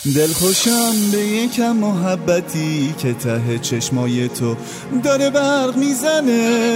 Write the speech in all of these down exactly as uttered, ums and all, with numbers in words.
دلخوشم به یکم محبتی که ته چشمای تو داره برق میزنه.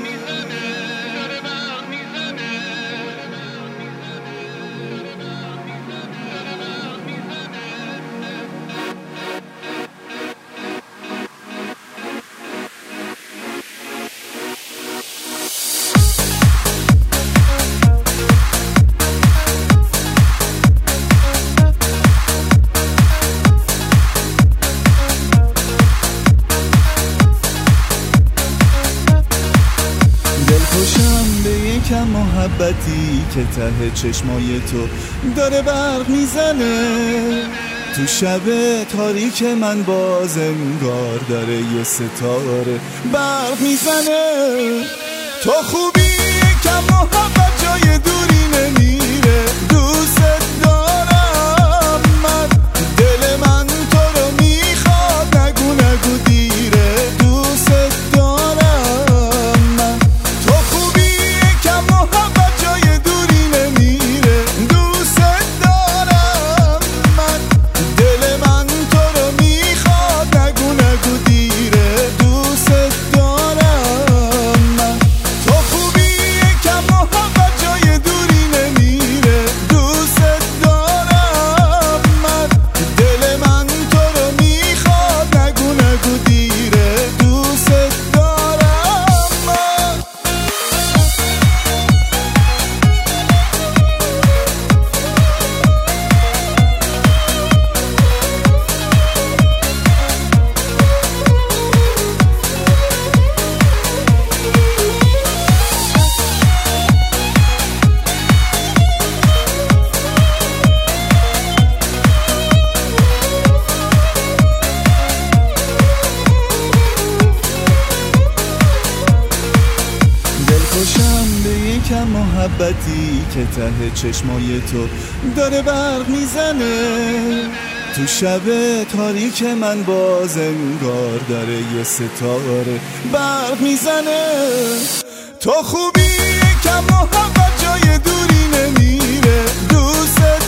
دلخوشم به یکم محبتی که ته چشمای تو داره برق میزنه. تو شب تاریک من باز انگار داره یه ستاره برق میزنه. تو خوبی یکم محبت جای دوری نمیره. دوست دارم من، دل من تو رو میخواد، نگو نگو دیره. دوست دارم من، تو خوبی یکم محبت جای دوری نمیره. دوست دارم من، دل من تو رو میخواد، نگو نگو دیره. دوست دارم من، تو خوبی یکم محبت جای دوری نمیره. دوست دارم من، دل من تو رو میخواد، نگو نگو دیره. دوست دارم من. دلخوشم به یکم محبتی که ته چشمای تو داره برق میزنه. تو شب تاریک من باز انگار داره یه ستاره برق میزنه. تو خوبی یکم محبت جای دوری نمیره. دوست